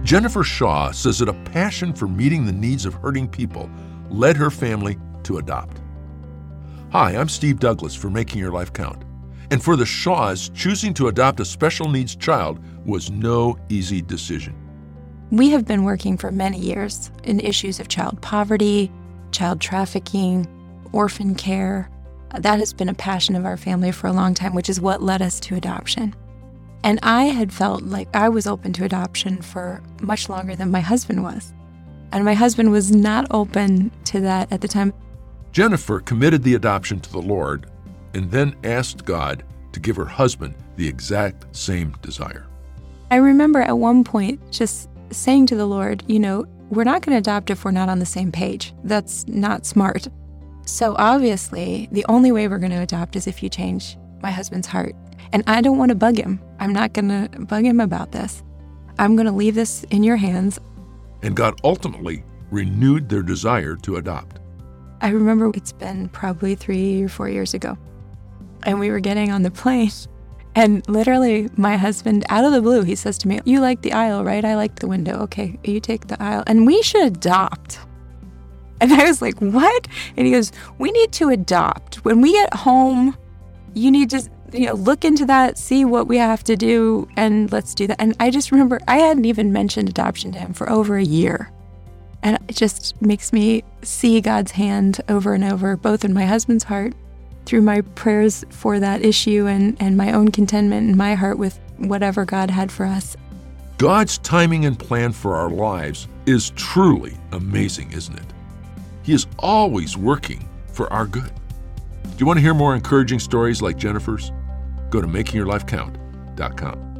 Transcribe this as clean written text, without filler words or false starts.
Jennifer Shaw says that a passion for meeting the needs of hurting people led her family to adopt. Hi, I'm Steve Douglas for Making Your Life Count. And for the Shaws, choosing to adopt a special needs child was no easy decision. We have been working for many years in issues of child poverty, child trafficking, orphan care. That has been a passion of our family for a long time, which is what led us to adoption. And I had felt like I was open to adoption for much longer than my husband was. And my husband was not open to that at the time. Jennifer committed the adoption to the Lord and then asked God to give her husband the exact same desire. I remember at one point just saying to the Lord, we're not going to adopt if we're not on the same page. That's not smart. So obviously, the only way we're going to adopt is if you change my husband's heart. And I don't want to bug him. I'm not going to bug him about this. I'm going to leave this in your hands. And God ultimately renewed their desire to adopt. I remember it's been probably 3 or 4 years ago. And we were getting on the plane. And literally, my husband, out of the blue, he says to me, "You like the aisle, right? I like the window. Okay, you take the aisle. And we should adopt." And I was like, "What?" And he goes, "We need to adopt. When we get home, you need to look into that, see what we have to do, and let's do that." And I just remember I hadn't even mentioned adoption to him for over a year. And it just makes me see God's hand over and over, both in my husband's heart, through my prayers for that issue, and my own contentment in my heart with whatever God had for us. God's timing and plan for our lives is truly amazing, isn't it? He is always working for our good. Do you want to hear more encouraging stories like Jennifer's? Go to makingyourlifecount.com.